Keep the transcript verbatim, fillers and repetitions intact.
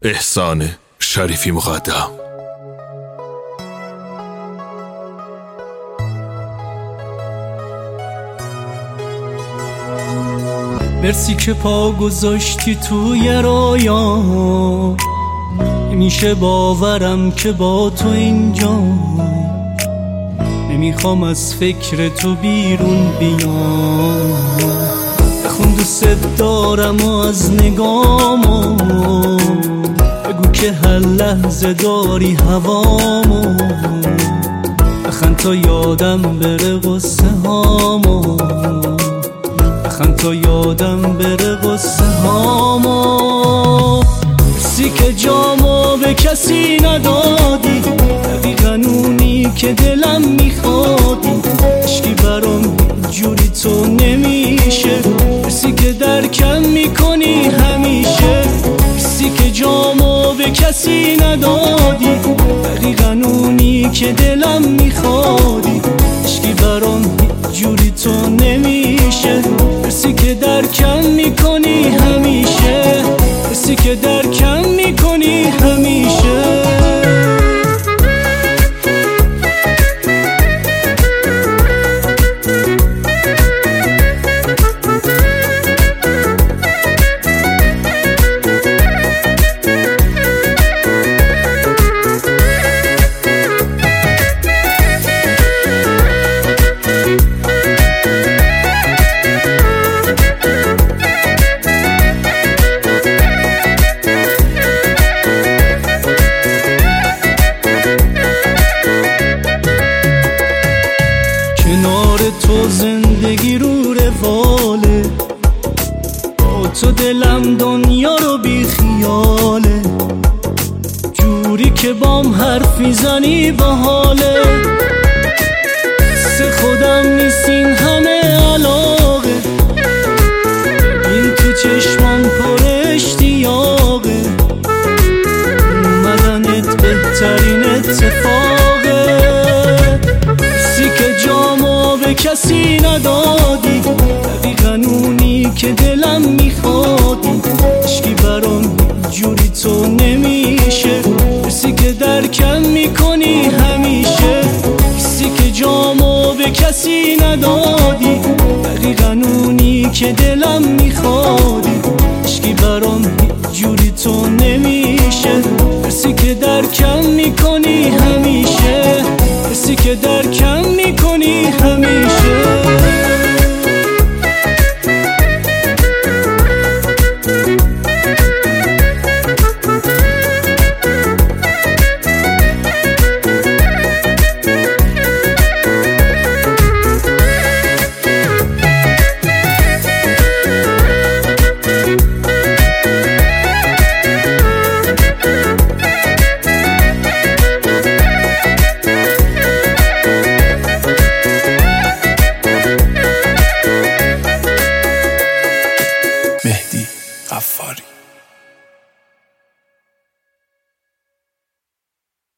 احسان شریفی مقدم. مرسی که پا گذاشتی توی رویام، نمیشه باورم که با تو اینجا، نمیخوام از فکر تو بیرون بیام. بخون دوست دارم و از نگامو بگو که هر لحظه داری هوامو، بخند تا یادم بره غصه هامو، بخند تا یادم بره غصه هامو. مرسی که جامو به کسی ندادی، دقیقا اونی که دلم میخوادی، عشقی برام جوری تو نمیشه. مرسی که درکم میکنی همیشه، مرسی که جامو به کسی ندادی، دقیقا اونی که دلم میخوادی، عشقی برام جوری تو نمیشه. مرسی که درکم میکنی همیشه، مرسی که درکم میکنی همیشه. کنار تو زندگی رو رواله، با تو دلم دنیا رو بی خیاله، جوری که بام حرف میزنی باحاله. سه خودم نیستین همه علاقه، این تو چشمام پر اشتیاقه، اومدنت بهترین اتفاقه. مرسی که جامو به کسی ندادی، دقیقا اونی که دلم میخوادی، عشقی برام جوری تو نمیشه. مرسی که درکم میکنی همیشه، مرسی که جامو به کسی ندادی، دقیقا اونی که دلم میخوادی، عشقی برام جوری تو نمیشه. مرسی که درکم میکنی همیشه، مرسی که درکم میکنی همیشه.